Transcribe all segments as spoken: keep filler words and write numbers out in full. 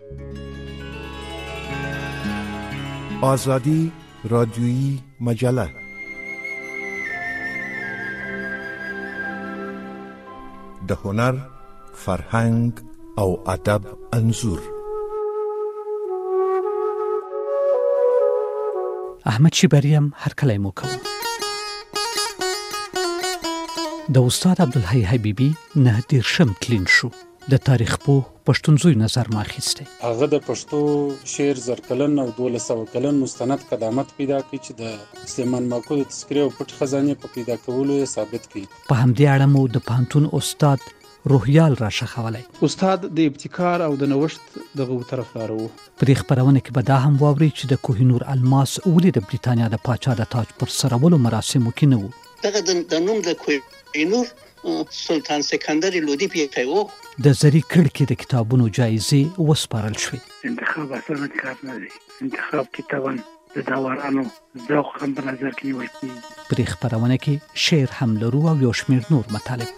آزادی رادیویی مجله. د هنر، فرهنګ او ادب انځور. احمد شیبریم هر کله مو کوم. د استاد عبدالحی حبیبی نه دیرشم تلین شو. د تاریخ په پښتونځوی نظر ما اخیسته. هغه د پښتو شعر زرکلن او دولس سوه کلن مستند قدامت پیدا کړي چې د سلیمان ماکو د تذکرې او پټ خزانه په پیدا کولو یې ثابت کړي. په همدې اړه مو د پانتون استاد روحیال را شخولای. استاد د ابتکار او د نوښت دغه طرفدار وو. په خبرونه کې به دا هم واوري چې د کوهینور الماس اولی د بریتانیا د پاچا د تاج پر سرولو مراسمو کې نه وو. دغه د نوم د کوهینور سلطان سکندر لودي پیښو د زری کړکې د کتابونو جایزې وسپارل شوې. انتخاب اسانه کار نه دی. انتخاب کتابن د داورانو ذوق هم په نظر کې نیول کېږي. په خبرونه کې شعر هم لرو او یو شمېر نور مطالب.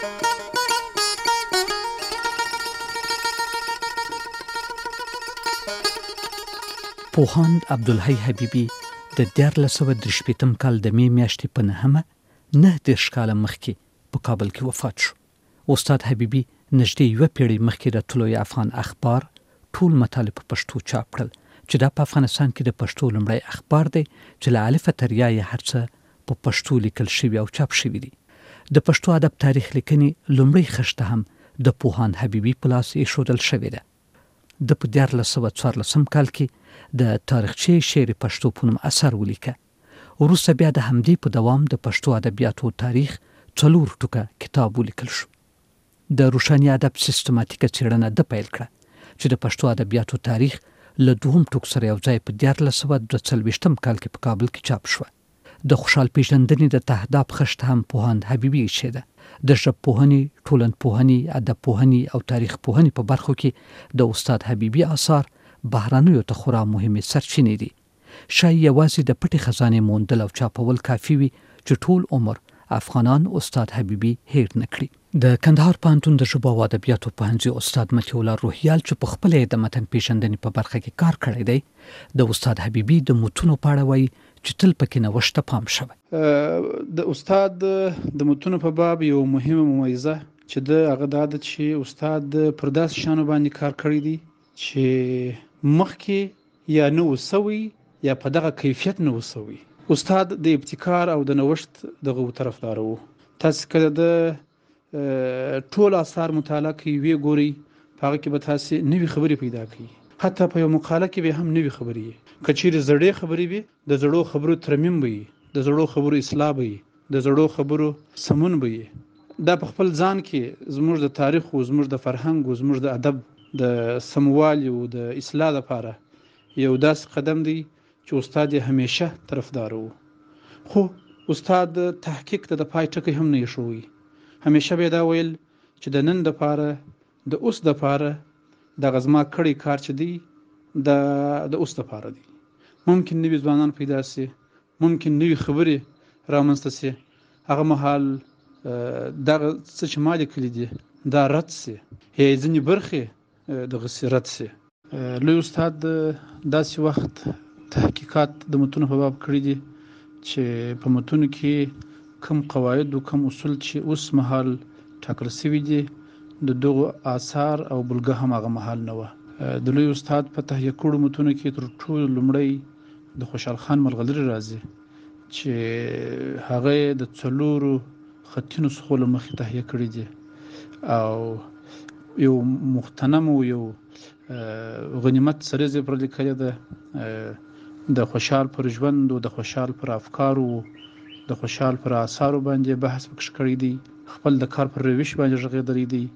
پوهاند عبدالحی حبیبی د دیارلس سوه درې شپېتم کال د می میاشتې په نهمه نه دېرش کاله مخکې په کابل کې وفات شو. استاد حبیبی نږدې یوه پیړۍ مخکې د طلوع افغان اخبار ټول مطالب په پښتو چاپ کړل چې دا په افغانستان کې د پښتو لومړی اخبار دی چې له الف تر یا یې هر څه په پښتو لیکل شوي او چاپ شوي دي. د پښتو ادب تاریخ لیکنې لومړۍ خښته هم د پوهاند حبیبی په لاس ایښودل شوې ده. د په دیارلس سوه څوارلسم کال کې د تاریخچې شعر پښتو په نوم اثر ولیکه. وروسته بیا د همدې په دوام د پښتو ادبیاتو تاریخ څلور ټوکه کتاب ولیکل شو. د روښاني ادب سیستماتیکه څېړنه د پیل کړه چې د پښتو ادبیاتو تاریخ له دوهم ټوک سره یو ځای په دیارلس سوه دوه څلوېښتم کال کې په کابل کې چاپ شوه. د خوشحال پېژندنې د تهداب خښته هم پوهاند حبیبي ایښې ده. د ژبپوهنې، ټولنپوهنې، ادب پوهنې او تاریخ پوهنې په برخو کې د استاد حبیبي آثار بهرنیو ته خورا مهمې سرچینې دي. شاید یوازې د پټې خزانې موندل او چاپول کافي وي چې ټول عمر افغانان استاد حبیبي هیر نه کړي. د کندهار پوهنتون د ژبو او ادبیاتو پوهنځي استاد مطیع الله روحیال چې په خپل د متن پیژندنې په برخه کې کار کړی دی، د استاد حبیبي د متونو په اړه وایي چې تل پکې نوښت ته پام شوی. د استاد د متونو په باب یو مهمه ممیزه چې د هغه د عادت چې استاد پر داسې شانو باندې کار کړی دی چې مخکې یا نه وسوي یا په دغه کیفیت نه وسوي. استاد د ابتکار او د نوښت دغه طرفدار وو. تاسو کله د ټول آثار مطالعه کوي وی ګوري، په هغه کې به تاسو نوې خبرې پیدا کوي. حتی په یو مقاله کې به هم نوې خبرې کچېرې زړې خبرې وي، د زړو خبرو ترمیم وي، د زړو خبرو اصلاح وي، د زړو خبرو سمون وي. دا په خپل ځان کې زموږ د تاریخ او زموږ د فرهنګ او زموږ د ادب د سموالي او د اصلاح لپاره یو داسې قدم دی چې استاد یې همیشه طرفدار وو. خو استاد تحقیق ته د پای ټکی هم نه ایښوي. همیشه به دا ویل چې د نن د پاره د اوس د پاره د غزما کړي کار چې دی د د اوس د پاره دی. ممکن نوي ځوانان پیدا سي، ممکن نوي خبرې رامنځته سي، هغه مهال دغه څه چې ما لیکلي دي دا رد سي یا ځینې برخې دغه رد سي. لوی استاد داسې وخت تحقیقات د متونو په باب کړی دي چې په متونو کې کم قواعد او کم اصول چې اوس مهال ټاکل شوي دي د دغو آثار او بلګه هم هغه مهال نه وه. د لوی استاد په تهیه کړو متونو کې تر ټولو لومړی د خوشحال خان ملغلرې راځي چې هغه د څلورو خطي نسخو له مخې تهیه کړي دي او یو مختنم او یو غنیمت سریزه پر لیکلې ده د خوشحال پر ژوند او د خوشحال پر افکارو د خوشحال پر آثارو باندې بحث وکړ کړی دی. خپل د کار پر روش باندې ژغېدلی دی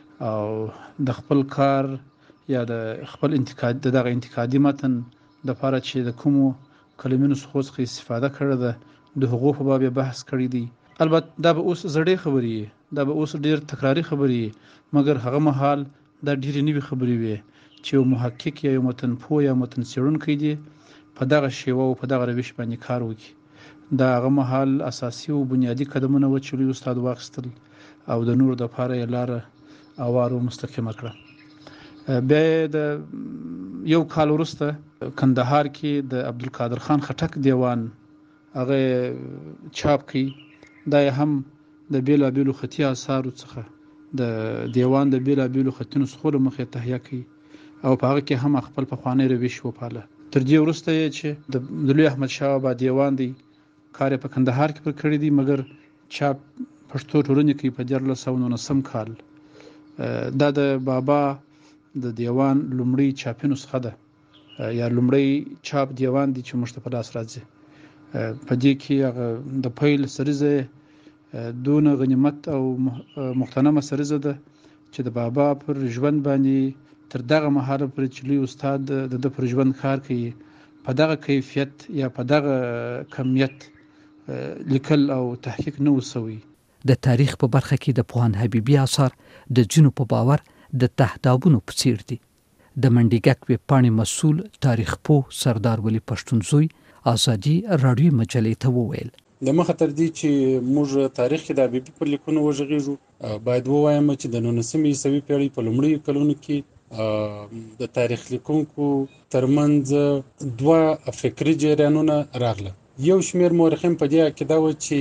او د خپل کار یا د خپل انتقاد دغه انتقادي متن د لپاره چې د کومو کلمې نسخو څخه استفاده کړې ده د هغو په باب بحث کړی دی. البته دا به اوس زړې خبرې، دا به اوس ډېر تکراري خبرې، مګر هغه مهال دا ډېرې نوې خبرې وي چې یو محقق یا یو متن پوه یا متن څېړونکی دی په دغه شیوه او په دغه روش باندې کار وکړي. دا هغه مهال اساسي او بنیادی قدمونه و چې لوی استاد واخیستل او د نور د لپاره یې لاره اوار او مستقیمه کړه. بیا د یو کال وروسته کندهار کې د عبدالقادر خان خټک دیوان هغه چاپ کړي. دا هم د بیلابیلو خطي آثارو څخه د دیوان د بیلابیلو خطونو څخه مخې تهیه کړي او په هغه کې هم خپل پخوانی روش وپاله. تر دې وروسته یې چې د لوی احمد شاه بابا دیوان دی کار په کندهار کې پر کړی دی، مګر چاپ پښتو ټولنې کې په دیارلس سوه نولسم کال دا د بابا د دیوان لومړی چاپي نسخه ده یا لومړی چاپ دیوان دی چې موږ ته په لاس راځي. په دې کې هغه د پیل سریزه دون غنیمت او مختنمه سریزه ده چې د بابا پر ژوند باندې تر دغه مهاله پر چې لوی استاد د پر ژوند کار کوي په دغه کیفیت یا په دغه کمیت لیکل او تحقیق نه وسوي. د تاریخ په برخه کې د پوهاند حبیبي آثار د ځینو په باور د تهدابونو په څیر دي. د منډیګک ویب پاڼې مسؤل تاریخ پوه سردار ولی پښتون زوی ازادي راډیو مجلې ته وویل د مخه تر دې چې موږ تاریخ کې د حبیبي پر لیکونو وژغېږو، باید ووایم چې د نولسمې عیسوي پیړۍ په لومړیو کلونو کې د تاریخ لیکونکو ترمنځ دوه فکري جریانونه راغله. یو شمېر مورخین په دې عقیده وو چې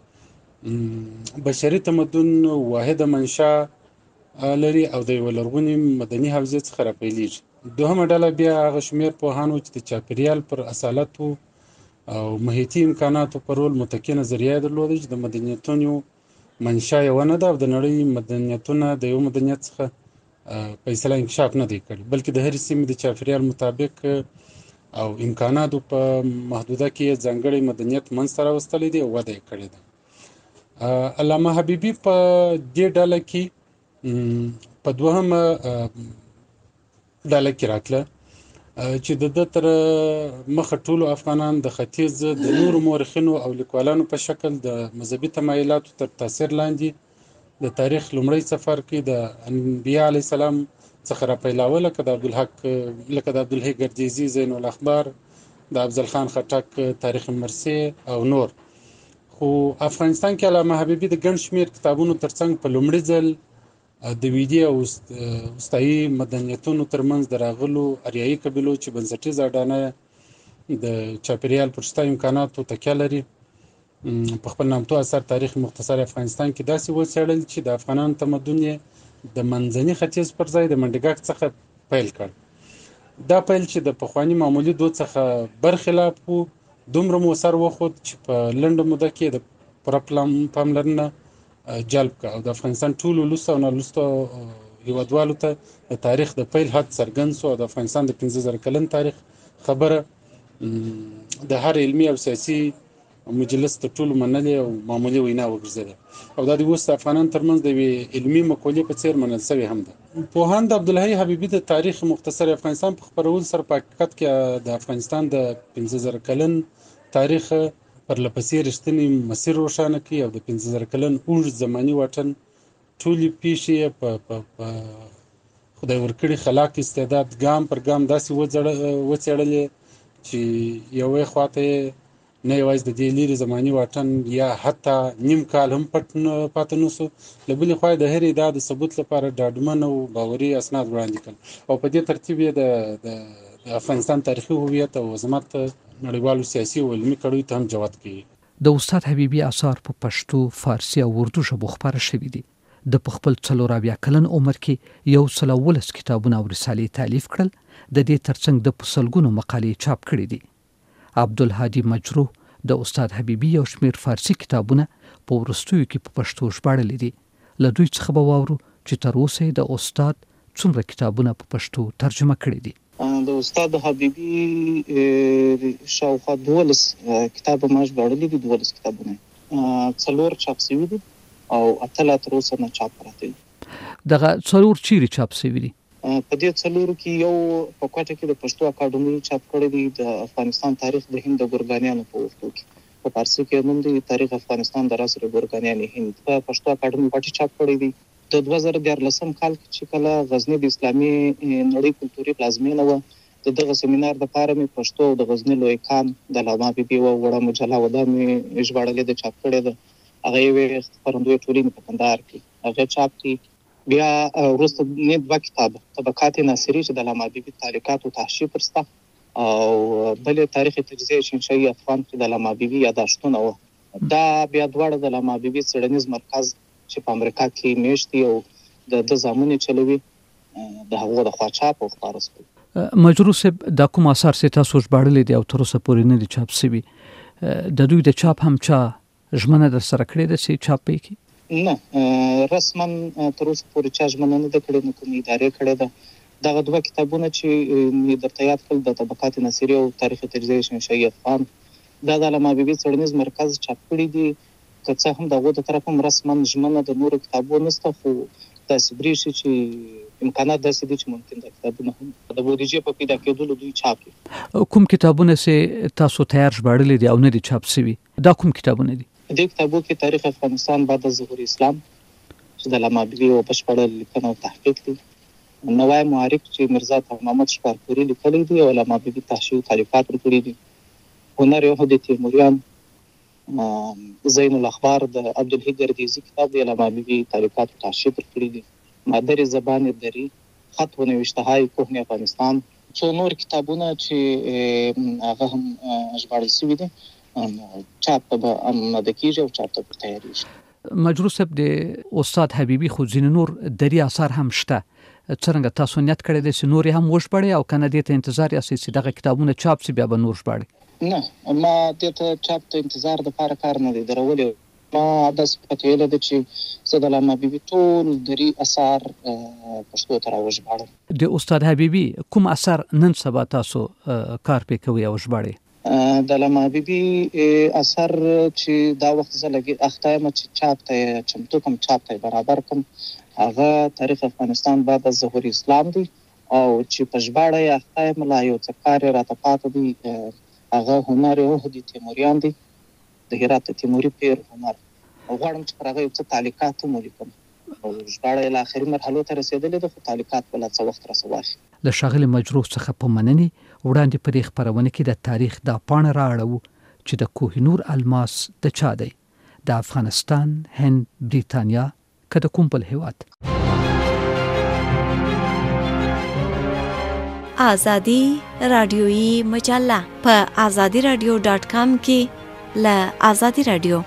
بشري تمدن واحده منشا لري او د یو لرغوني مدني حوزې څخه راپیلېږي. دوهمه ډله بیا هغه شمېر پوهان وو چې د چاپېریال پر اصالتو او محیطي امکاناتو پر رول متکي نظریه درلوده چې د مدنیتونو منشا یوه نه ده او د نړۍ مدنیتونه د یو مدنیت څخه په اصطلاح انکشاف نه دی کړی، بلکې د هرې سیمې د چاپېریال مطابق او امکاناتو په محدوده کې ځانګړی مدنیت منځته راوستلی دی او وده یې کړې ده. علامه حبیبي په دې ډله کې په دوهمه ډله کې راتله چې د ده تر مخه ټولو افغانان د ختیځ د نورو مورخینو او لیکوالانو په شکل د مذهبي تمایلاتو تر تاثیر لاندې د تاریخ لومړی سفر کې د انبیاء علیه السلام څخه راپیلاوه، لکه د عبدالحق لکه د عبدالحی ګردیزي زین الاخبار، د افضل خان خټک تاریخ مرسي او نور. خو افغانستان کې علامه حبیبي د ګڼ شمېر کتابونو ترڅنګ په لومړي ځل د ویدي او وستایي مدنیتونو ترمنځ د راغلو اریایي قبیلو چې بنسټیزه اډانه د چاپېریال پر شته امکاناتو تکیه لري په خپل نامتو اثر تاریخ مختصر افغانستان کې داسې وڅېړل چې د افغانانو تمدن یې د منځني ختیځ پر ځای د منډیګک څخه پیل کړ. دا پیل چې د پخواني معمولي دود څخه برخلاف و دومره مؤثر وښود چې په لنډه موده کې د پوره پاملرنه جلب کړ او د افغانستان ټولو لوستو او نالوستو هیوادوالو ته د تاریخ د پیل حد څرګند شو او د افغانستان د پنځه زره کلن تاریخ خبره د هر علمي او سیاسي مجلس تر ټولو منلې او معمولي وینا وګرځېده او دا د اوس د افغانانو ترمنځ د یوې علمي مقولې په څېر منل سوې هم ده. پوهاند عبدالحی حبیبي د تاریخ مختصر افغانستان په خپرولو سره په حقیقت کې د افغانستان د پنځه زره کلن تاریخ پرله پسې رښتینی مسیر روښانه کړي او د پنځه زره کلن اوږد زماني واټن ټولې پیښې یې په خدای ورکړي خلاق استعداد ګام پر ګام داسې وڅېړلې چې یوې خواته یې نه یوازې د دې لرې زماني واټن یا حتی نیم کال هم پټ پاتې نه شو، له بلې خوا د هرې ادعا د ثبوت لپاره ډاډمن او باوري اسناد وړاندې کړل او په دې ترتیب یې د افغانستان تاریخي هویت او عظمت نړیوالو سیاسي او علمي کړیو ته هم جوت کړي. د استاد حبیبي آثار په پښتو، فارسي او اردو ژبو خپاره شوي دي. د په خپل څلور اویا کلن عمر کې یو سل او ولس کتابونه او رسالې تالیف کړل. د دې ترڅنګ د په سلګونو مقالې چاپ کړي دي. عبدالهادي مجروح د استاد حبیبي یو شمېر فارسي کتابونه په وروستیو کې په پښتو ژباړلي دي. له دوی څخه به واورو چې تر اوسه د استاد څومره کتابونه په پښتو ترجمه کړي دي. د استاد حبیبي شاوخوا دولس کتابه ما ژباړلي دي، دولس کتابونه څلور چاپ شوي دي او اته لا تر اوسه نه چاپ پراته دي. دغه څلور چیرې چاپ شوي دي؟ په دې څلورو کې یو په کوټه کې د پښتو اکاډمي چاپ کړی دی، د افغانستان تاریخ د هند د ګورګانیانو په وختو کې، په فارسي کې نوم دی تاریخ افغانستان د راسره ګورګانیان هند، په پښتو اکاډمي پټي چاپ کړی دی. د دوه زره دیارلسم کال کې چې کله غزنی د اسلامي نړۍ کلتوري پلازمینه وه، د دغه سیمینار دپاره مې پښتو او د غزني لوی کان د علامه حبیبي یوه وړه مجله وه، دا مې ژباړلې ده، چاپ کړې ده. هغه یوې خپرندویه ټولنې په کندهار کې هغه چاپ کړي. بیا وروسته نه دوه کتاب طبقات ناصري چې د علامه حبیبي تعلیقات او تحشیف ورسته او بل تاریخ تجزیه شینشاهي افغان چې د علامه حبیبي یاداشتونه و. دا بیا دواړه د علامه حبیبي څېړنیز مرکز چې په امریکا کې میشت دي او د د زامنې چلوي د هغو د خوا چاپ او خپاره شوي. مجروح صاحب دا کوم اثار چې تاسو ژباړلي دي او تر اوسه پورې نه دي چاپ شوي د دوی د چاپ هم چا ژمنه در سره کړې ده چې چاپ یې کړي؟ نه رسما تر اوسه پورې چا ژمنه نه ده کړې، نه کومې ادارې کړې ده. دغه دوه کتابونه چې مې درته یاد کړل د طبقات ناصري او تاریخ تجزیه شینشاهي افغان دا د علامه حبیبي څېړنیز مرکز چاپ کړي دي. که څه هم د هغو د طرف هم رسما ژمنه د نورو کتابو نشته، خو داسې برېښي چې امکانات داسې دي چې ممکن دا کتابونه هم د بودیجې په پیدا کېدلو دوی چاپ کړي. کوم کتابونه چې تاسو تیار ژباړلي دي او نه دي چاپ شوي دا کوم کتابونه دي؟ دې کتابو کې تاریخ افغانستان بعد از ظهور اسلام چې د علامه حبیبي یوه بشپړه لیکنه او تحقیق دی، نوای معارف چې مرزا طاهر محمد شکارپوري لیکلی دی او علامه حبیبي تحشیو تعلیقات ورکړي دي، هنر یهود تیموریان، زین الاخبار د عبدالحی گردیزی کتاب دی علامه حبیبي تعلیقات او تحشیف ورکړي دي، مادر زبان دری، خط و نوشته های کهن افغانستان، څو نور کتابونه چې هغه هم ژباړل شوي دي چاپ ته به آماده کېږي او چاپ ته به تیارېږي. مجروح صاحب د استاد حبیبي خو ځینې نور دري اثار هم شته، څرنګه تاسو نیت کړی دی چې نور هم وژباړئ او که نه دې ته انتظار یاستئ چې دغه کتابونه چاپ شي بیا به نور ژباړئ؟ نه، ما دې ته چاپ ته انتظار دپاره کار نه دی درولی. ما داسې پته ویلې ده چې زه د علامه حبیبي ټول دري اثار پښتو ته راوژباړم. د استاد حبیبي کوم اثر نن سبا تاسو کار پې کوئ او ژباړئ؟ د علامه حبیبي اثر چې دا وخت زه لګي اخته یم چې چاپ ته یې چمتو کړم، چاپ ته یې برابر کړم، هغه تاریخ افغانستان بعد از ظهور اسلام دی او چې په ژباړه یې اخته یم لا یو څه کار یې راته پاته دی، هغه هنر یهود تیموریان دی، د هرات تیموري پیر هنر. غواړم چې پر هغه یو څه تعلیقات هم ولیکم او ژباړه یې له آخري مرحلو ته رسېدلې ده، خو تعلیقات به لا څه وخت راڅه واخلي. له ښاغلي مجروح څخه په مننې وړاندې په دې خپرونه کې د تاریخ دا پاڼه رااړوو چې د کوه نور الماس د چا دی، د افغانستان، هند، بریتانیا که د کوم بل هیواد. آزادی رادیویی مجله په آزادی رادیو ډاټ کام کې له آزادی رادیو.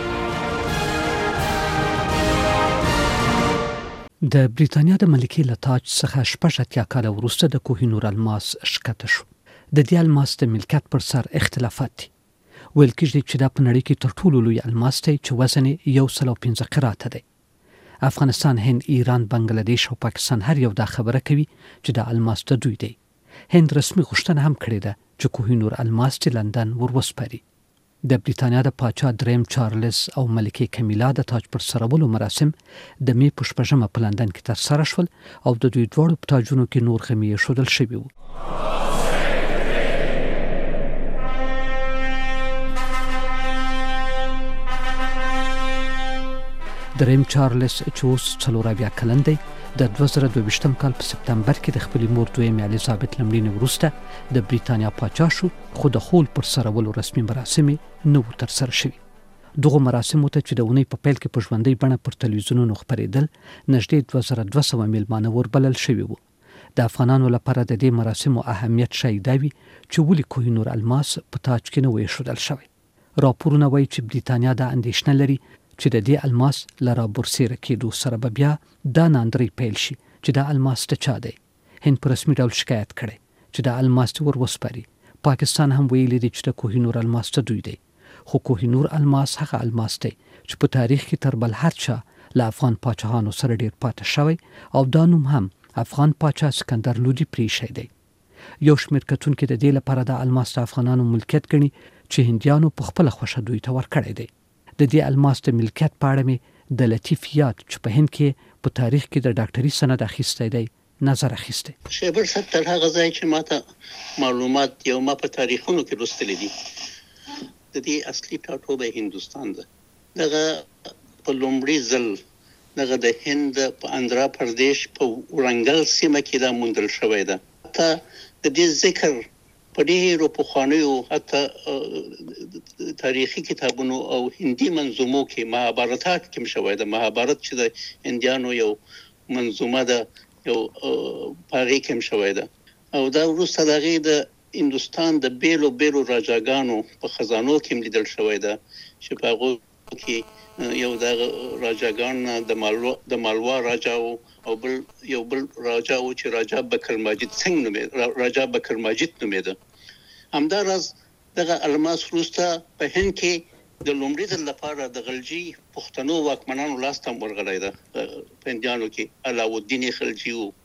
د بریتانیا د ملکې له تاج څخه شپږ اتیا کاله وروسته د کوه نور الماس ښکته شو. د دې الماس د ملکیت پر سر اختلافات دي. ویل کېږي چې دا په نړۍ کې تر ټولو لوی الماس دی چې وزن یې یو سل او پنځه قراته دی. افغانستان، هند، ایران، بنګلادیش او پاکستان هر یو دا خبره کوي چې د الماس د دوی دی. هند رسمي غوښتنه هم کړې ده چې کوه نور الماس چې لندن ور وسپاري. د بریتانیا د پاچا دریم چارلز او ملکې کمیلا د تاج پر سرولو مراسم د می په شپږمه په لندن کې ترسره شول او د دوی دواړو په تاجونو کې نور خمي ایښودل شوي وو. دریم چارلز چې اوس څلور اویا کلن دی د دوه زره دوه ویشتم کال په سپتمبر کې د خپلې مور دویمې الیزابت له مړینې وروسته د بریتانیا پاچا شو، خو د خول پر سرولو رسمي مراسم یې نه وو ترسره شوي. دغو مراسمو ته چې د اونۍ په پیل کې په ژوندۍ بڼه پر تلویزیونونو خپرېدل نږدې دوه زره دوه سوه میلمانه وربلل شوي وو. د افغانانو لپاره د دې مراسمو اهمیت ښایي دا وي چې ولې کوه نور الماس په تاج کې نه و ایښودل شوی. راپورونه وایي چې بریتانیا دا اندېښنه لري چې د دې الماس له رابرسېره کېدو سره به بیا دا ناندرۍ پیل شي چې دا الماس د چا دی. هند په رسمي ډول شکایت کړی چې دا الماس ور وسپاري. پاکستان هم ویلي دی چې د کوه نور الماس ته دوی دی، خو کوه نور الماس هغه الماس دی چې په تاریخ کې تر بل هر چا له افغان پاچاهانو سره ډیر پاتې شوی او دا نوم هم افغان پاچا سکندر لودي پرېښی دی. یو شمېر کتونکي د دې لپاره د الماس د افغانانو ملکیت ګڼي چې هندیانو په خپله خوښه دوی ته ورکړی دی. د دې الماس د ملکیت په اړه مې د لطیف یاد چې په هند کې په تاریخ کې د ډاکټري سند اخیستی دی نظر اخیستی. شیبر صاحب تر هغه ځای چې ماته معلومات یو ما په تاریخونو کې لوستلی دي د دې اصلي ټاټوبی هندوستان ده. دغه په لومړي ځل دغه د هند په اندرا پردیش په ورنګل سیمه کې دا موندل شوی ده. حتی د دې ذکر په ډېرو پخوانیو حتی تاریخي کتابونو او هندي منظومو کې مهابارتات کې شوی ده. مهابارت چې د هندیانو یو منظومه ده یو پاره کې شوی ده او دا وروسته دغه د هندستان د بیلو بیلو راجاګانو په خزانو کې لیدل شوی ده چې په هغه کې یو د راجاګان د مالوا د مالوا راجا او بل یو بل راجا او چې راجا بکر ماجد څنګه نومې راجا بکر ماجد نومېده همدارس دغه الماس وروسته په هند کې د لومړي ځل لپاره د غلجي پښتنو واکمنانو لاس ته ورغلی ده په هندیانو کې علاءالدین خلجي او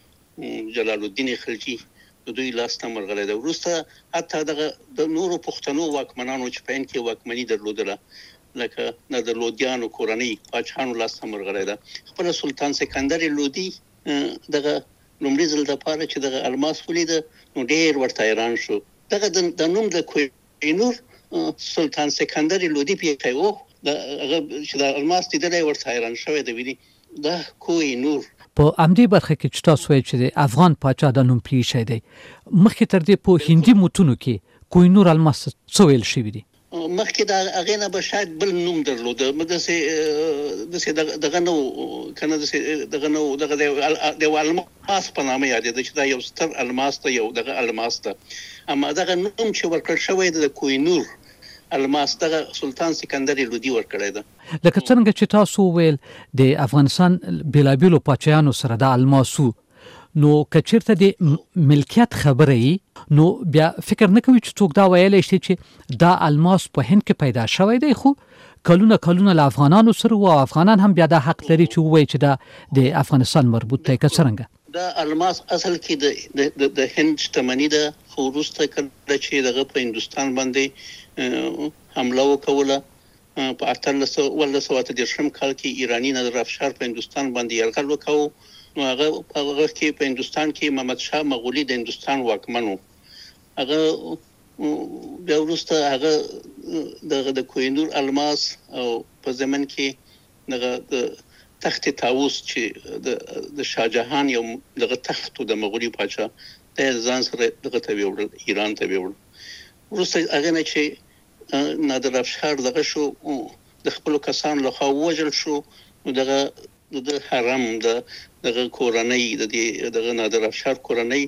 جلال الدین خلجي د دوی لاس ته ورغلی ده وروسته حتی دغه د نورو پښتنو واکمنانو چې په هند کې واکمني درلودله لکه د لودیانو کورنۍ پاچاهانو لاس ته ورغلی ده خپل سلطان سکندر لودي دغه لومړي ځل لپاره چې دغه الماس ولیده نو ډېر ورته حیران شو دغه د نوم د کوهینور سلطان سکندر لودي پیښی وو د هغه چې د الماس لیدلی ورته حیران شوی دی ویلي دا کوهینور په امدې برخه کې چې تاسو وایئ چې د افغان پاچا د نوم پیښی دی مخکې تر دې په هندي متونو کې کوهینور الماس څه ویل شوي دي مخکې د هغې نه به شاید بل نوم درلوده داسې داسې دغه نه و که نه داسې دغه نه و دغه د یو الماس په نامه یادېده چې دا یو ستر الماس ته یو دغه الماس ته اما دغه نوم چې ورکړل شوی دی د کوهینور الماس دغه سلطان سکندر لودي ورکړی ده لکه څنګه چې تاسو ویل د افغانستان بېلابېلو پاچایانو سره د الماسو نو که چېرته د ملکیت خبره یي نو بیا فکر نه کوي چې څوک دا ویلی شي چې دا الماس په هند کې پیدا شوی دی خو کلونه کلونه له افغانانو سره و او افغانان هم بیا دا حق لري چې ووایي چې دا د افغانستان مربوط دی که څرنګه دا الماس اصل کې د د هند شتمني ده خو وروسته کله چې دغه په هندوستان باندې حمله وکوله په اتلس ولس سوه اته دېرشم کال کې ایراني نادر افشار په هندوستان باندې یرغل وکاوه نو هغه په هغه کې په هندوستان کې محمد شاه مغولي د هندوستان واکمن و هغه بیا وروسته هغه دغه د کوهینور الماس او په زمن کې دغه د تخت طاووس چې د د شاهجهان یو دغه تخت د مغولي پاچا د ځان سره دغه ته ویوړل ایران ته ویوړل وروسته هغه نه چې نادر افشار دغه شو د خپل کسان له خوا وژل شو نو دغه د حرم د دغه کورنۍ د دغه نادر افشار کورنۍ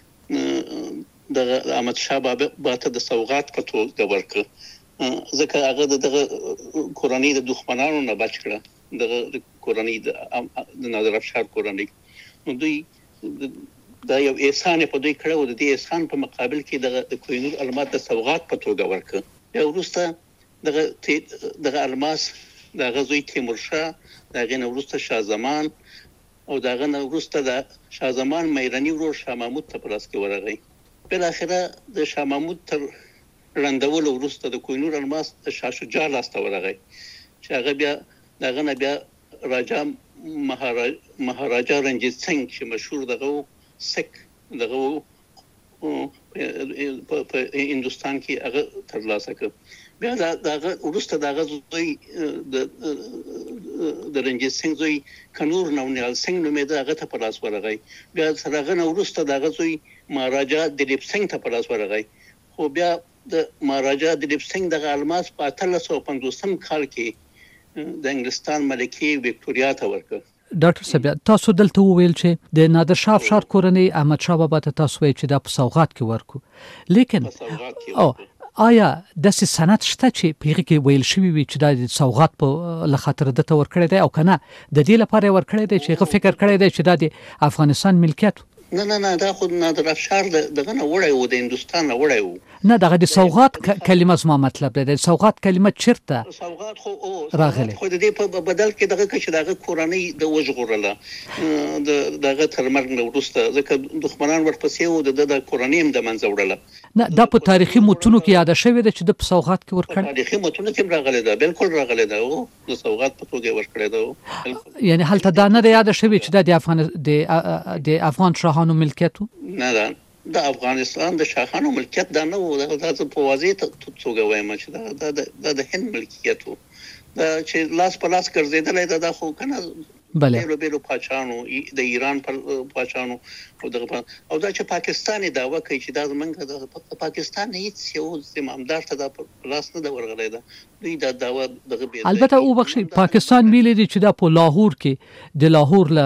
دغه احمد شاه بابا ته د سوغات په توګه ورکړه ځکه هغه دغه کورنۍ د دښمنانو نه بچ کړه دغه کورنۍ د نادر افشار کورنۍ نو دوی دا یو احسان په دوی کړو د دې احسان په مقابل کې دغه د کوهینور الماس د سوغات په توګه ورکړه بیا وروسته دغه دغه الماس دغه زوی تیمورشاه دغه نه وروسته شاه زمان او دغه نه وروسته د شاه زمان مېرنی ورور شاه محمود ته پلاس کې ورغی بل اخره د شاه محمود تر رندول وروسته د کوهینور الماس د شاه شجاع لاس ته ورغی چې هغه بیا دغه نه بیا راجا مهاراجا رنجیت سنگ چې مشهور دغه سک دغه په هندوستان کې هغه ترلاسه کړ بیا دغه وروسته دغه زوی د رنجیت سنگ زوی کنور نونیال سنگ نومېده هغه ته په لاس ورغی بیا تر هغه نه وروسته دغه زوی مهاراجا دلیپ سنگ ته په لاس ورغی خو بیا د مهاراجا دلیپ سنگ دغه الماس په اتلس سوه پنځوسم کال کې د انګلستان ملکې وکټوریا ته ورکړ ډاکټر صاحب تاسو دلته وویل چې د نادر شاه افشار کورنۍ احمد شاه بابا ته تاسو وایي چې دا په سوغات کې ورکو لیکن او آیا داسې سند شته چې په هغې کې ویل شوي وي چې دا د سوغات په له خاطر ده ته ورکړی دی او که نه د دې لپاره یې ورکړی دی چې هغه فکر کړی دی چې دا د افغانستان ملکیت نه نه نه دا خو نادر افشار دغه نه وړی و د هندوستان نه وړی و نه دغه د سوغات کلمه زما مطلب دی د سوغات کلمه چیرته سوغات خو راغلی خو د دې په بدل کې دغه چې دغه کورنۍ د وژغورله د دغه تر مرګ نه وروسته ځکه دښمنان ورپسې وو د د کورنۍ هم د منځه وړله نه دا په تاریخي متونو کې یاده شوې ده چې د په سوغات کې ورکړی تاریخي متونو کې راغلی ده بالکل راغلی ده او د سوغات په توګه ورکړی ده یعنی هلته دا نه یاده شوې چې دا د افغان د افغان شاهانو ملکیت و نه ده د افغانستان د شاهانو ملکیت دا نه و دا په واضح توګه وایم چې دا د هند ملکیت و دا چې لاس په لاس ګرځېدلی ده دا خو کنه بیلو بیلو پاچانو د ایران پاچانو او دغه او دا چې پاکستان دعوا کوي چې دا زمونږ د پاکستان هیڅ یو زمامدار ته د لاس نه د ورغلی ده دوی دا دعوا دغه به البته او بخشي پاکستان ویلي دی چې دا په لاهور کې د لاهور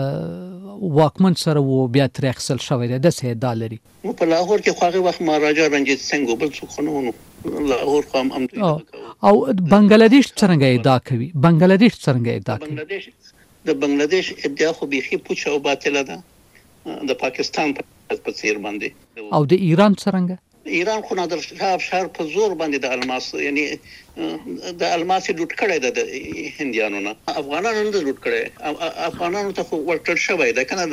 له واکمن سره و بیا تر اخسل شوی دی د سه دالري نو په لاهور کې خو هغه وخت مهاراجا رنجیت سنگ بل څوک خو نه لاهور خو هم او بنگلاديش څنګه ادعا کوي بنگلاديش څنګه ادعا کوي بنگلاديش د بنگلاديش ادعا خو بيخي پوچ او باطله ده د پاکستان په څیر باندې او د ایران څنګه ایران خو نادر شاه افشار په زور باندې د الماس یعنی د الماس لوټ کړی د هندیانو نه افغانانو نه لوټ کړی افغانانو ته خو ورټل شوی دا کنه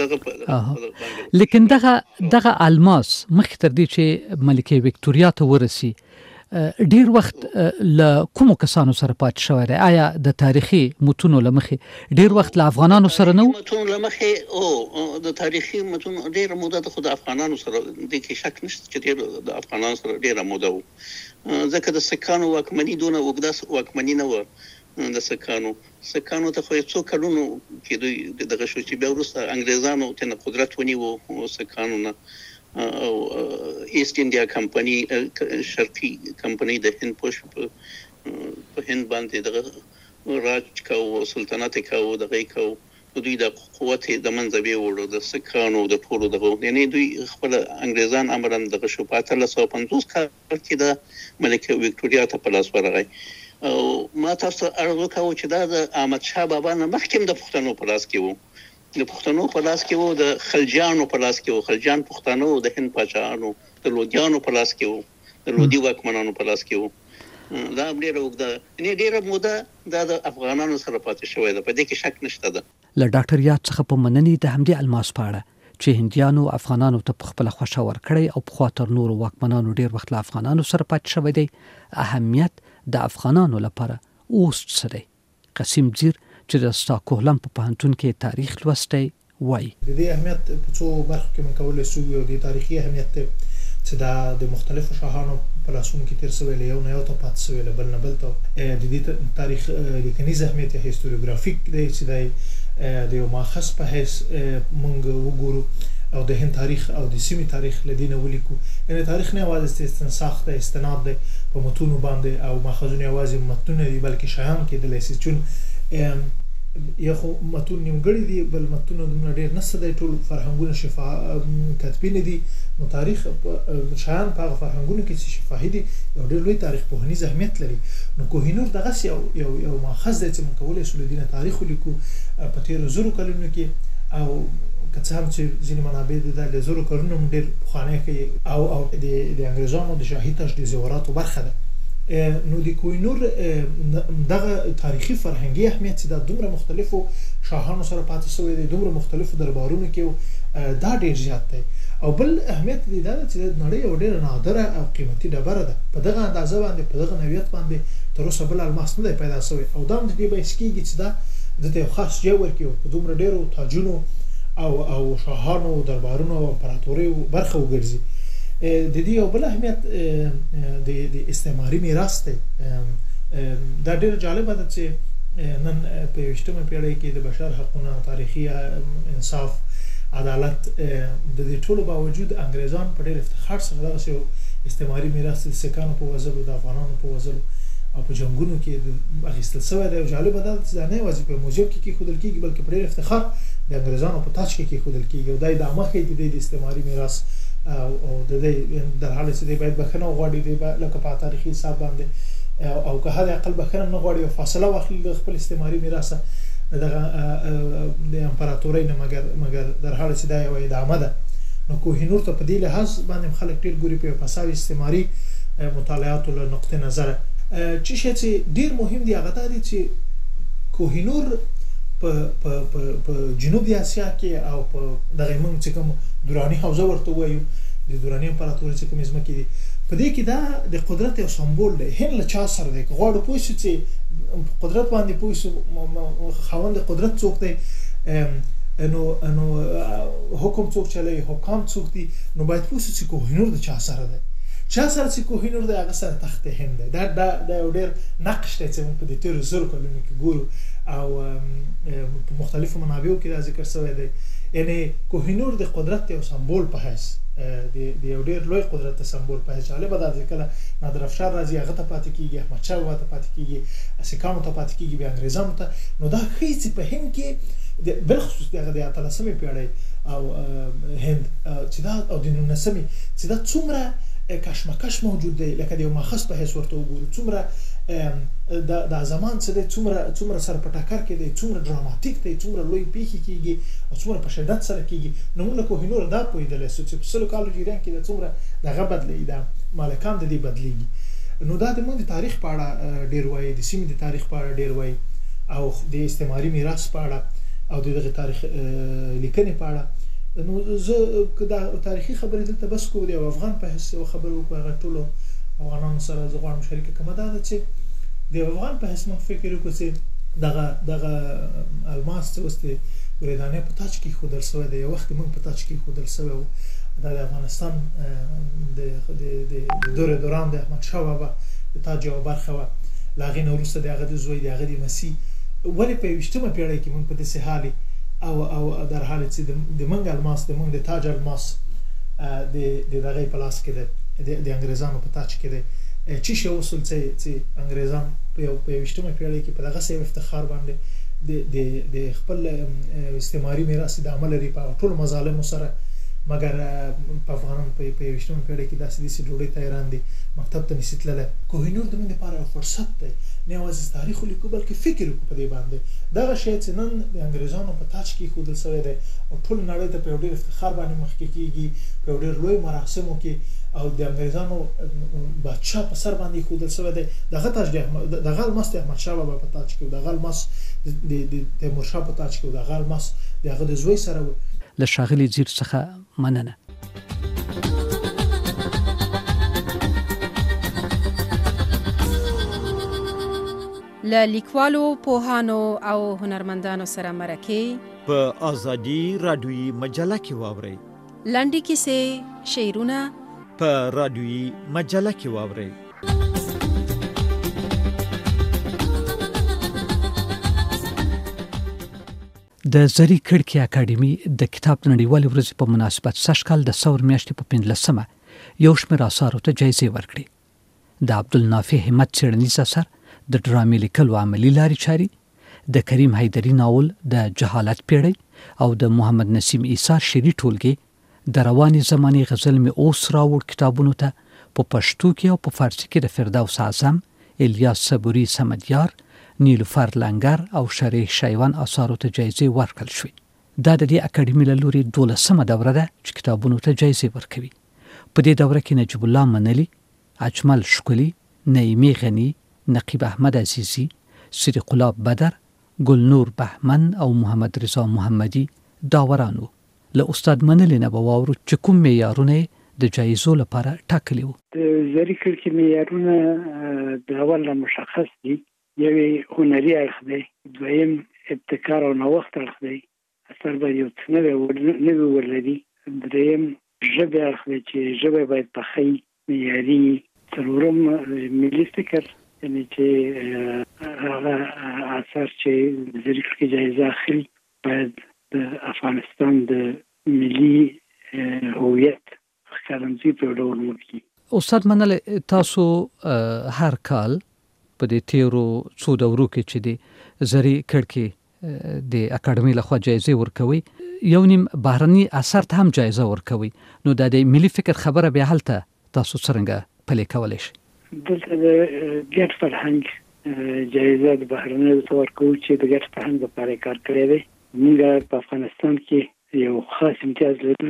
دغه لیکن دغه دغه الماس مخکې دي چې ملکه وکټوريا ته ورسي ډیر وخت ل کوم کسانو سره پات شوی دی آیا د تاریخي متونو لمخې ډیر وخت ل افغانانو سره نو متونو لمخې او د تاریخي متونو ډیر موده د خود افغانانو سره د کې شک نشته چې ډیر د افغانانو سره ډیر موده وو ځکه د سکانو واکمنی دونه وګداس واکمنی نه و د سکانو سکانو ته خو څو کلونو کې دوی دغه شو چې بیا وروسته انګريزانو ته قدرت ونیو سکانو نه او ایست انډیا کمپنی شرقي کمپنی د هند پوش په هند باندې دغه راج کاو سلطنت کاو دغه کاو دوی د قوت د منځبي وړو د سکانو د ټولو دغه یعنی دوی خپل انګريزان امرن دغه شو په اتلس سوه پنځوس کال کې د ملکه وکټوريا ته په لاس ورغی او ما تاسو ارزو کاوه چې دا د احمد شاه بابا نه مخکې د پښتنو په لاس کې وو د پښتنو په لاس کې وو د خلجانو په لاس کې وو خلجان پښتنو د هند پاچاهانو د لودیانو په لاس کې وو د لودي واکمنانو په لاس کې وو دا ډیره وګړه نه ډیره موده د افغانانو سره پاتې شوې ده په دې کې شک نشته ده له ډاکټر یاد څخه په مننې د همدې الماس پاړه چې هندیانو افغانانو ته په خپل خوښه ور کړی او په خاطر نور واکمنانو ډیر وخت له افغانانو سره پاتې شوی دی اهمیت د افغانانو لپاره اوس څه دی قسیم زیر چې د سټاکهولم په پوهنتون کې تاریخ لوستی وایي د دې اهمیت په څو برخو کې من کولای شو یو د تاریخي اهمیت چې د مختلفو شاهانو په لاسونو کې تیر شوی یو نه یو ته پاتې شوی بل نه بل ته د دې تاریخ لیکنیز اهمیت یا هیستوریوګرافیک دی چې د یو ماخص په حیث موږ وګورو او د هند تاریخ او د سیمې تاریخ لدینه ولیکو یعنی تاریخ نه یوازې استنساخ ته استناد دی په متونو باندې او ماخذونه یوازې متونه دي بلکې شیان کې د لیسي چون یا خو متون نیمګړي دي بل متونه د ډېر نسه د ټول فرهنګونه شفا کتبین دي نو تاریخ شیان په فرهنګونو کې چې شفاهي دي یو ډېر لوی تاریخ پوهنیز اهمیت لري نو کوهینور دغه یو یو یو ماخذ دی چې موږ کولای شو د تاریخ ولیکو په تیر زرو کلونو کې او که څه هم چې ځینې منابع د زرو کلونو ډېر پخوانی کوي او او د د انګریزانو د شاهي تجدید زوراتو برخه ده نو د کوهینور دغه تاریخي فرهنګي اهمیت چې د دومره مختلفو شاهانو سره پاتې شوی دی دومره مختلفو دربارونو کې دا ډېر زیات دی او بل اهمیت دی دا چې د نړۍ یو ډېر نادره او قیمتي ډبره ده په دغه اندازه باندې په دغه نوعیت باندې تر اوسه بل الماس نه دی پیدا شوی او دا د دې باعث کېږي چې دا د یو خاص ځای ورکړي په دومره ډېرو تاجونو او او شاهانو دربارونو او امپراتوریو برخه وګرځي د دې یو بل اهمیت د د استعماري میراث دی دا ډېر جالبه ده چې نن په یویشتمه پیړۍ کې د بشر حقوقونه تاریخي انصاف عدالت د دې ټولو باوجود انګریزان په ډېر افتخار سره دغه استعماري میراث د سکانو په وزلو د افغانانو په وزلو او په جنگونو کې اخیستل شوی دی او جالبه ده چې نه یوازې په موزیم کې کېښودل کېږي بلکې په ډېر افتخار د انګریزانو په تاج کې کېښودل کېږي او دا یې ادامه ښیي د استعماري میراث او د دې در حال چې دی باید بخښنه وغواړي دی لکه په تاریخي حساب باندې او که حد اقل بخښنه نه غواړي او فاصله واخلي د خپل استعماري میراث دغه د امپراتورۍ نه مګر مګر در حال چې دا یو ادامه ده نو کوهینور ته په دې لحاظ باندې خلک ډېر ګوري په پاساوي استعماري مطالعاتو له نقطې نظره چې شی چې ډېر مهم دی هغه دا دی چې کوهینور په په په جنوب اسیا کې او په دغه موږ چې کوم دوراني حوزه ورته وایو د دوراني امپراتورۍ چې کومې ځمکې دي په دې کې دا د قدرت یو سمبول دی هند له چا سره دی غواړو پوه شو چې قدرت باندې پوه شو خاوند قدرت څوک دی نو نو حکم څوک چلوي حکام څوک دي نو باید پوه شو چې کوهینور د چا سره دی چا سره چې کوهینور دی هغه سره تخت هند دی دا دا یو ډېر نقش دی چې موږ په دې تېرو زرو کلونو کې ګورو او په مختلفو منابعو کې دا ذکر شوی دی. یعنی کوهینور د قدرت یو سمبول په حیث د یو ډېر لوی قدرت سمبول په حیث جالبه ده چې کله نادر افشار راځي هغه ته پاتې کېږي، احمد شاه بابا ته پاتې کېږي، سیکهانو ته پاتې کېږي، بیا انګریزانو ته. نو دا ښیي چې په هند کې بالخصوص د هغه د اتلسمې پېړۍ او هند چې دا او د نولسمې چې دا څومره کشمکش موجود دی، لکه د یو ماخذ په حیث ورته وګورو څومره دا زمان څه دی، څومره څومره سره په ټکر کې دی، څومره ډراماتیک دی، څومره لوی پیښې کېږي او څومره په شدت سره کېږي. نو موږ له کوهینور دا پوهېدلی سو چې په سلو کالو جریان کې د څومره دغه بدلېږي، دا مالکان د دې بدلېږي. نو دا د موږ د تاریخ په اړه ډېر وایي، د سیمې د تاریخ په اړه ډېر وایي او د استعماري میراث په اړه او د دغه تاریخ لیکنې په اړه. نو زه که دا تاریخي خبرې دلته بس کوو د یو افغان په حیث یو خبرې وکړو، هغه ټولو افغانانو سره زه غواړم شریکه کړم. دا ده چې د یو افغان په حیث موږ فکر وکړو چې دغه دغه الماس چې اوس د ورېدانې په تاج کې ایښودل شوی دی، یو وخت موږ په تاج کې ایښودل شوی و. دا د افغانستان د دور دوران د احمد شاه بابا د تاج یوه برخه وه. له هغې نه وروسته د هغه د زوی د هغه د مسیح ولې په یویشتمه پېړۍ کې موږ په داسې حال او او در حال چې د موږ الماس د موږ د تاج الماس د د دغې په لاس کې دی، د انګریزانو په تاج کې دی. چی شی وصول چې انګریزان په یو په یویشتمه پېړۍ کې په دغسې یو افتخار باندې د د خپل استعماري میراث د عمل لري په ټولو مظالمو سره، مګر په افغانان په یویشتمه پېړۍ کې داسې داسې ډوډۍ ته حیران دي، مکتب ته نشي تللی. کوهینور د موږ لپاره یو فرصت دی، نه یوازې تاریخ ولیکو بلکې فکر وکړو په دې باندې. دغه شی چې نن د انګریزانو په تاج کې ایښودل شوی دی او ټول نړۍ ته په یو ډېر افتخار باندې مخکې کېږي، په یو ډېر لوی مراسمو کې او د انګریزانو بادشاه په سر باندې ایښودل شوی دی. دغه تاج دغه الماس د احمدشاه بابا په تاج کې و، دغه الماس د تیمورشاه په تاج کې و، دغه الماس د هغه د زوی سره و. له ښاغلي ځیر څخه مننه. له لیکوالو، پوهانو او هنرمندانو سره مرکې په آزادي رادیویي مجله کې واورئ. لنډې کیسې، شعرونه په رادیویي مجله کې واورئ. د زری کړکۍ اکاډمي د کتاب نړیوالې ورځې په مناسبت سږ کال د ثور میاشتې په پنځلسمه یو شمېر اثارو ته جایزې ورکړې. د عبدالنافع همت څېړنیز اثر د ډرامې لیکلو عملي لارې چارې، د کریم حیدري ناول د جهالت پیړۍ او د محمد نسیم ایثار شعري ټولګې د روانې زمانې غزل مې اوس راوړ کتابونو ته په پښتو کې او په فارسي کې د فردوس اعظم، الیاس صبوري سمدیار، نیلوفر لنګر او شریح شایوان اثارو ته جایزې ورکړل شوې. دا د دې اکاډمي له لوري دولسمه دوره ده چې کتابونو ته جایزې ورکوي. په دې دوره کې نجیب الله منلي، اجمل شکلی، نعیمي غني، نقیب احمد عزیزی، صدیق الله بدر، ګلنور بهمن او محمد رضا محمدي داورانو. له استاد منلي نه به واورو چې کوم معیارونه د جایزو لپاره ټاکلي وو. د زری کړکۍ معیارونه د اول مشخص دي. یوې هنري اړخ دی، دویم ابتکار او نوښت اړخ دی، اثر باید یو څه نوی ولري، دریم ژبې اړخ دی چې ژبه باید پخی معیاري، څلورم ملي فکر، یعنې چې هغه اثر چې د زری کړکۍ جایزه اخلي باید د افغانستان د ملي هویت ښکارندویي په ډول وکړي. استاد منلي، تاسو هر کال په دې تیرو څو دورو کې چې د زری کړکۍ د اکاډمي لخوا جایزې ورکوي، یو نیم بهرني اثر ته هم جایزه ورکوي. نو د ملي فکر خبره بیا هلته تاسو څرنګه پلي کولی شئ؟ دلته د ګډ فرهنګ جایزه د بهرنیو ته ورکوو چې د ګډ فرهنګ لپاره کار کړی دی. موږ په افغانستان کې یو خاص امتیاز لرو،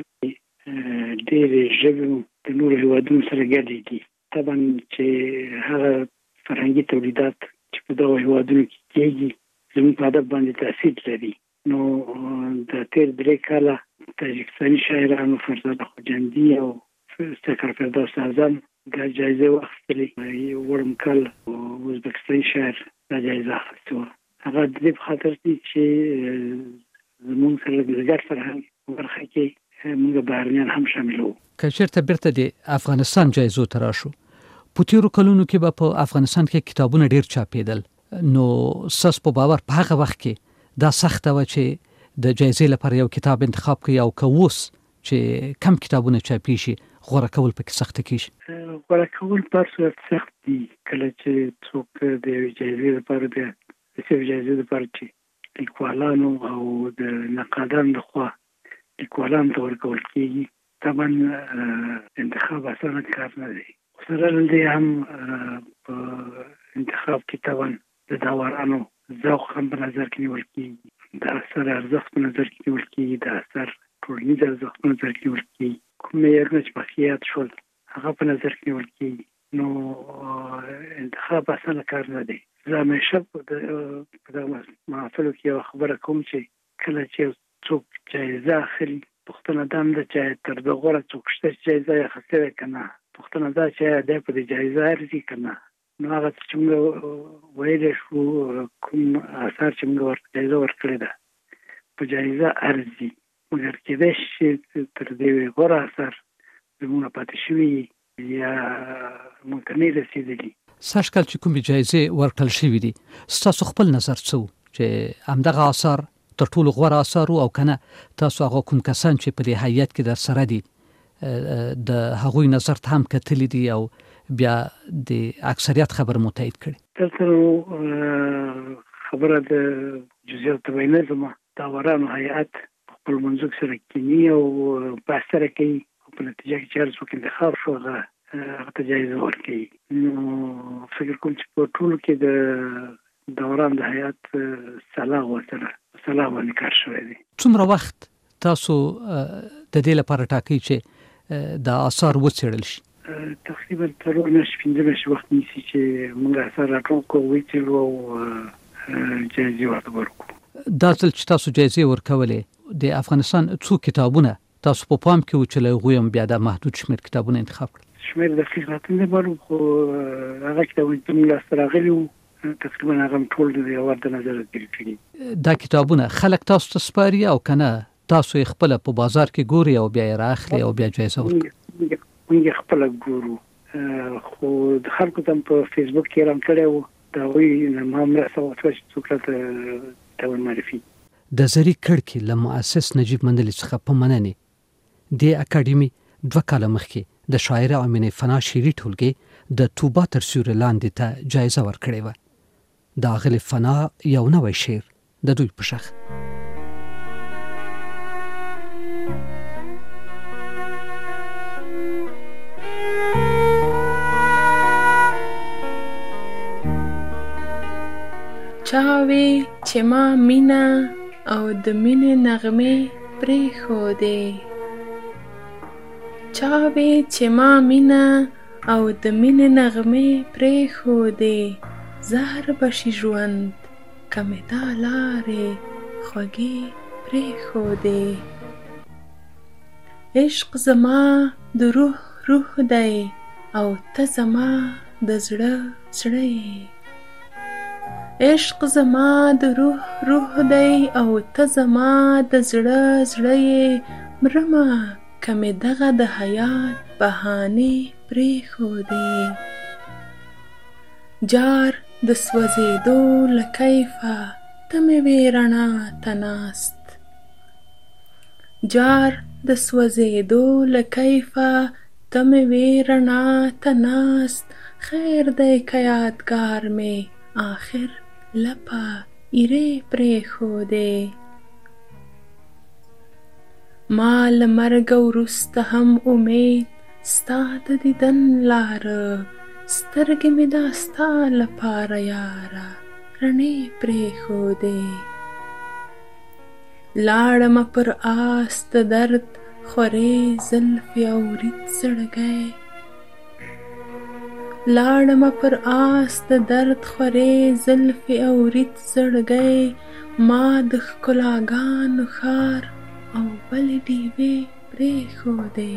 ډېرې ژبې د نورو هېوادونو سره ګډې دي. طبعا چې هغه فرهنګي تولیدات چې په دغو هېوادونو کې کېږي زموږ په ادب باندې تاثیر لري. نو د تېر درې کاله تاجکستاني شاعرانو فرزاده خوجندي او سکر فردوس اعظم دا جایزې واخیستلې. وړم کال ازبکستاني شاعر دا جایزه اخیستې وه. هغه د دې په خاطر دي چې زموږ سره د ګډ فرهنګ په برخه کې موږ بهرنیان هم شامل وو. که چېرته بیرته د افغانستان جایزو ته راشو، په تېرو کلونو کې به په افغانستان کې کتابونه ډېر چاپېدل، نو ساس په باور په هغه وخت کې دا سخت و چې د جایزې لپاره یو کتاب انتخاب کړي او کووس چې کم کتابونه چاپی شي غوړه کول پکې سخت کیږي. غوړه کول پر څه سخت دي کله چې څوک د جایزې لپاره د سیف جایزې لپاره چې لیکوالانو او د نقادانو لخوا لیکوالانو ته ورکول کیږي. طبعا انتخاب اسانه کار نه دی. سره دې هم په انتخاب کې طبعا د داورانو ذوق هم په نظر کې نیول کیږي، د اثر ارزښت په نظر کې نیول کیږي، د اثر ټولنیز ارزښت په نظر کې نیول کیږي، کوم معیارونه چې بقیات شول هغه په نظر کې نیول کیږي. نو انتخاب اسانه کار نه دی. زه همیشه په دغه محافلو کې یوه خبره کوم چې کله چې څوک جایزه اخلي پوښتنه دا نه ده چې تر ده غوره څوک شته چې جایزه یې اخیستې ده که نه، پوښتنه دا چې دی په دې جایزه ارزي که نه. نو هغه چې موږ ویلی شو کوم اثار چې موږ ورته جایزه ورکړې ده په جایزه ارزي، مګر کېدای شي تر دې غوره اثر زموږ نه پاتې شوي یا موږ ته نه رسېدلي. سږ کال چې کومې جایزې ورکړل شوي دي ستاسو خپل نظر څه و چې همدغه اثار تر ټولو غوره اثار او کنه تاسو هغه کوم کسان چې په دې هیئت کې در سره دي د هغوی نظر ته هم کتلی دي او بیا د اکثریت خبر متایید کړي؟ دلته خبره د جزئیات تبعین زما داورانو هیئت خپل منځ سره کینی او بحث سره کوي او په نتیجه کې چې هر څوک انتخاب شو هغه ته جایزه ورکوي. نو فکر کوم چې په ټولو کې د دوران د هیئت سلا ورسره سلا باندې کار شوی دی. څومره وخت تاسو د دې لپاره ټاکئ چې د آثار وڅېړل شي؟ تقریبا څلور میاشتې پنځه میاشتې وخت نیسي چې موږ اثار راټول کړو، وڅېړو او جایزې ورته ورکړو. دا ځل چې تاسو جایزې ورکولې د افغانستان څو کتابونه تاسو په پام کې و چې له هغوی هم بیا د محدود شمېر کتابونه انتخاب کړل؟ شمېر دقیق راته نه معلوم، خو هغه کتابونه چې موږ لاسته راغلي وو تقریبا هغه هم ټول د یو ورته نظر تېر کړي. دا کتابونه خلک تاسو ته سپاري او که نه تاسو یې خپله په بازار کې ګوري او بیا یې رااخلي او بیا جایزه ورکړي؟ موږ یې خپله ګورو، خو د خلکو ته په فیسبوک کې اعلان کړی و، د هغوی نه ما مرسته وشوه چې څوک راته ته ورمعرفي. د زري کړکې له مؤسس نجیب مندلي څخه په مننې دې اکاډمي دوه کاله مخکې د شاعره امینه فنا شعري ټولګې د توبه تر سیوري لاندې ته جایزه ورکړې وه. د اغلې فنا یو نوی شعر د دوی په شخ چاوي چې ما مینا او د مینې نغمې پرېښودې، چاوي چې ما مینا او د مینې نغمې پرېښودې، زهر بشي ژوند که مې دا لارې خوږې پرېښودې. عشق زما د روح روح دی او ته زما د زړه زړه یې، عشق زما د روح روح دی او ته زما د زړه زړه یې، مرمه که مې دغه د حیات بهانې پرېښودې. جار د سوځېدو له کیفه ته مې وې رڼا ته ناست، جار د سوځېدو له کیفه ته مې وې رڼا ته ناست، خیر دی که یادګار مې آخر لپه ایرې پرېښودې. ما له مرګه وروسته هم امید ستا د دیدن لاره، سترګې مې دا ستا لپاره یاره رڼې پرېښودې. لاړمه پر آس د درد خورې زلفې او رید زړګی، لاړمه پر آس د درد خورې زلفې او رید زړګی، ما د ښکلاګانو ښار او بلې ډیوې پرېښودې.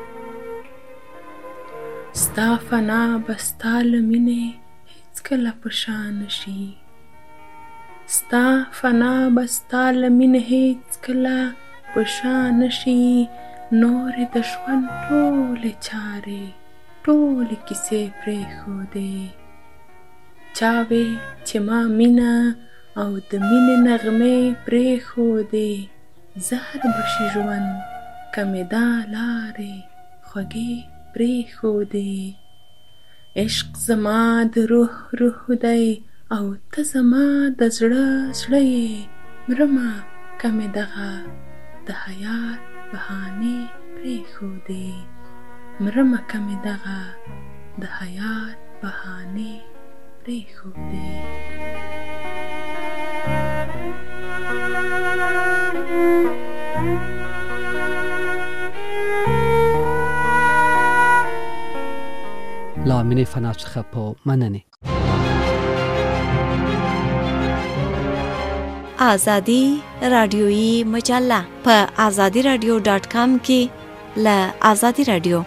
ستا فنا به ستا له مینې هېڅکله په شا نشي، ستا فنا به ستا له مینې هېڅکله په شا نشي، نورې د ژوند ټولې چارې ټولې کیسې پرېښودې. چاوې چې ما مینه او د مینې نغمې پرېښودې زهر به شي ژوند که مې دا لارې خوږې پرېښودې عشق زما د روح روح دی او ته زما د زړه زړه یې مرمه که مې دغه د حیات بهانې پرېښودې مرمه که مې دغه د حیات بهانې پرېښودې لا مینې فنا څخه په مننې. آزادی رادیویی مجله په آزادی رادیو ډاټ کام کې له آزادی رادیو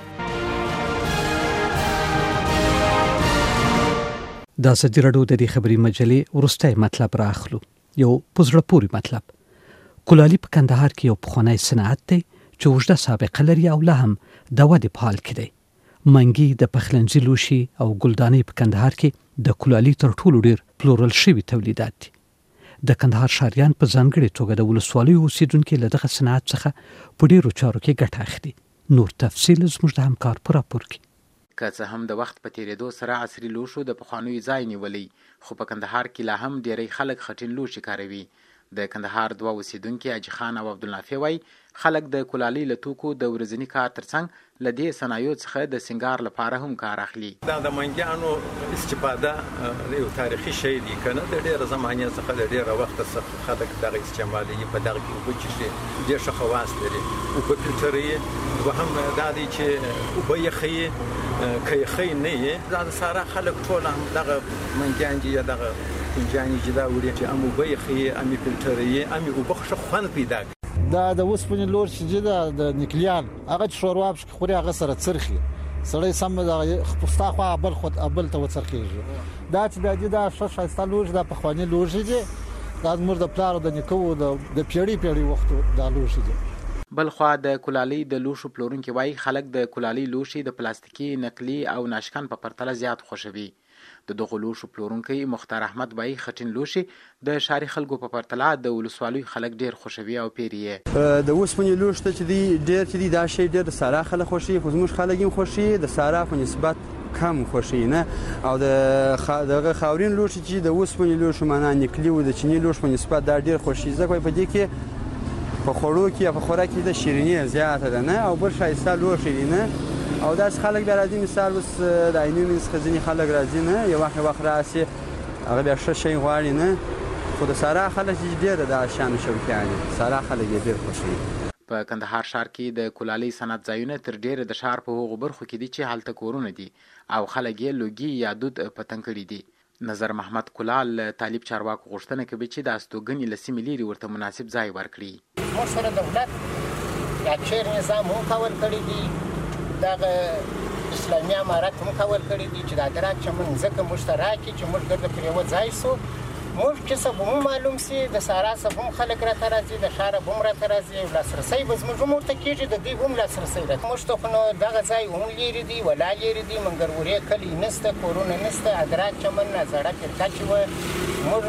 د آزادی رادیو د دې خبري مجلې ورسته مطلب راخلو. یو پزړه پوری مطلب. کولالي په کندهار کې یو پخوانی صنعت دی چې اوږده سابقه لري او لا هم د ودې په حال کې دی. منګي د پخلنځي لوشي او ګلدانۍ په کندهار کې د کولالي تر ټولو ډیر پلورل شوي تولیدات دي. د کندهار ښاریان په ځانګړې توګه د ولسوالیو اوسیدونکو له دغه صنعت څخه په ډیرو چارو کې ګټه اخلي. نور تفصیل زموږ د همکار په راپور کې. که څه هم د وخت په تیریدو سره عصري لوښو د پخوانیو ځای نیولی، خو په کندهار کې لا هم ډیری خلک خټین لوښي کاروي. د کندهار دوه اوسیدونکي حاجي خان او عبدالنافع وایي خلک د کولالۍ له توکو د ورځني کار ترڅنګ له دې صنایعو څخه د سینګار لپاره هم کار اخلي. دا د منګیانو استفاده یو تاریخي شی دی کنه، د ډیره زمانه څخه د ډیره وخت څخه خلک دغه استعمالي په دغه کې وبچشي ډیر ښه خواص لري او په فلټري وهم دا دی چې او به یخي کوي خي نه دا ساره خلک ټول دغه منګیان دي دغه انجاني جدا وړي چې امو به یخي امي فلټري امي او بخښه خوان پیدا دا د وسپنې لور چې دا د نکلیان هغه شورواب خوري هغه سره څرخي سړی سم د خپستا خو بل خود ابل ته وڅرخيږي. دا چې د دې دا شایسته لور د پخوانی لور دي دا موږ د پلار د نکو د پیړی پیړی وخت د لور دي. بل خو د کولالۍ د لوښو پلورونکي وایي خلک د کولالۍ لوښي د پلاستیکي نقلي او ناشکن په پرتله زیات خوښوي. د دغه لوښو پلورونکی مختار احمد وایي خټین لوښي د ښاري خلکو په پرتله د ولسوالیو خلک ډیر خوښوي او پیري یې. د اوسپنې لوښ ته چې دی ډیر چې دی دا شی ډیر د سارا خلک خوښي، خو زموږ خلک هم خوښي د سارا په نسبت کم خوښي نه. او د دغه خاورین لوښ چې د اوسپنې لوښ معنا نکلي و د چینی لوښ په نسبت دا ډیر خوښي ځکه په دې کې په خوړو کې په خوراک کې د شیرینی زیاته ده نه او بل شایسته لوښ دی نه. او داس خلک بیا راځي مثال وس د عینو منځ خزینی خلک راځي نه یو وخت وخت راسي هغه بیا ښه شي غواړي نه، خو د سارا خلک ډیر د شان شوکیاني سارا خلک ډیر خوشي. په کندهار ښار کې د کولالۍ صنعت ځایونه تر ډیره د ښار په هغو برخو کې دي چې هلته کورونه دي او خلک یې لوګي یا دود پتنګ کړي دي. نظر محمد کلال طالب چارواکو غوښتنه کوي چې د استوګنې له سیمې لرې ورته مناسب ځای ورکړي. موږ سره دولت یا چیر نظام هم کول کړی دي، دغه اسلامي امارت هم کول کړی دي چې د ادراک چې موږ ځکه مشترکي چې موږ ګرځو پر یو ځای سو موږ چې سبب معلوم سي د سارا سبب خلک را ترازي د شاره بوم را ترازي لاسرسي بس موږ مو ته کېږي د دې هم لاسرسي راځي. موږ ته نو دغه ځای هم لري دي ولا لري دي منګر ورې کلی نسته کورونه نسته ادراک چې من نظر پرتا چې و موږ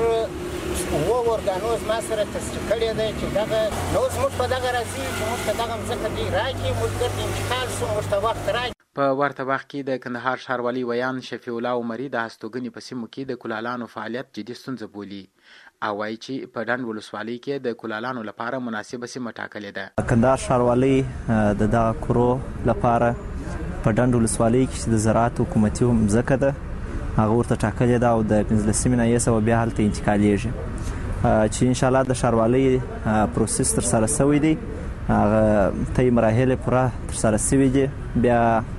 و ورګانوز ما سره تصدیق کړی دی چې دغه نو موږ په دغه راځي چې موږ ته دغه ځکه دی راکې موږ ګرځي انتقال سو موږ ته وخت راکې. په ورته وخت کې د کندهار ښاروالي ویان شفیع الله عمري د هستوګنې په سیمو کې د کولالانو فعالیت جدي ستونزه بولي او وایي چې په ډنډ ولسوالۍ کې د کولالانو لپاره مناسبه سیمه ټاکلې ده. کندهار ښاروالۍ د دغه کورو لپاره په ډنډ ولسوالۍ کې د زراعت حکومتي ځمکه ده هغه ورته ټاکلې ده او د پنځلسمې نه یې سوه بیا هلته انتقالیږي چې انشاءالله د ښاروالۍ پروسس ترسره شوی دی، هغه تی مراحل پوره ترسره شوي دي، بیا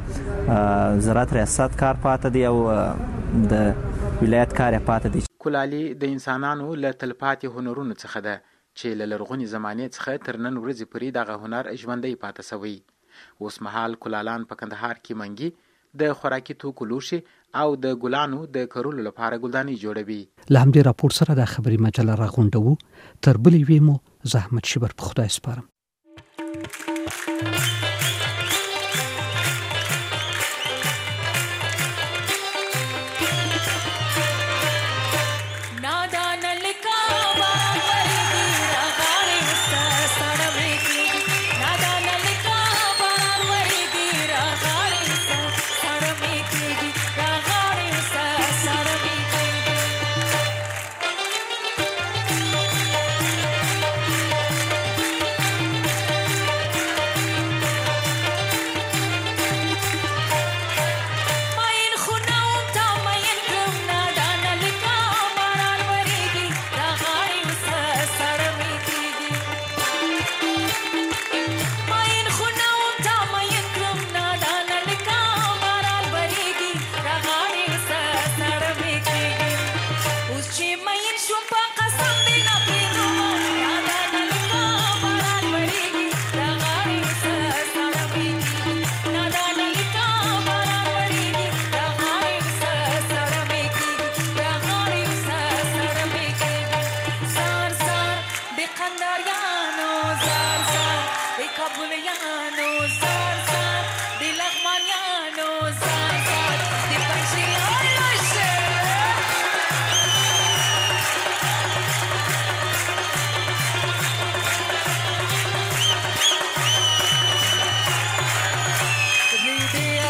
زراعت ریاست کار پاته دی او د ولایت کار پاته دی. کولالي د انسانانو له تلپاتې هنرونو څخه ده چې له لرغونې زمانې څخه تر نن ورځې پورې دغه هنر ژوندی پاته شوی. اوس مهال کولالان په کندهار کې منګي د خوراکي توکو لوښي او د ګلانو د کرلو لپاره ګلدانۍ جوړوي. له همدې راپور سره د خبري مجله راغونډوو. تر بلې وې مو زحمت شبر په خدای سپارم.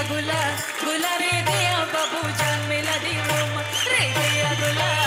गुला गुला रे गया बाबू जान मिला दी रोम रे गया गुला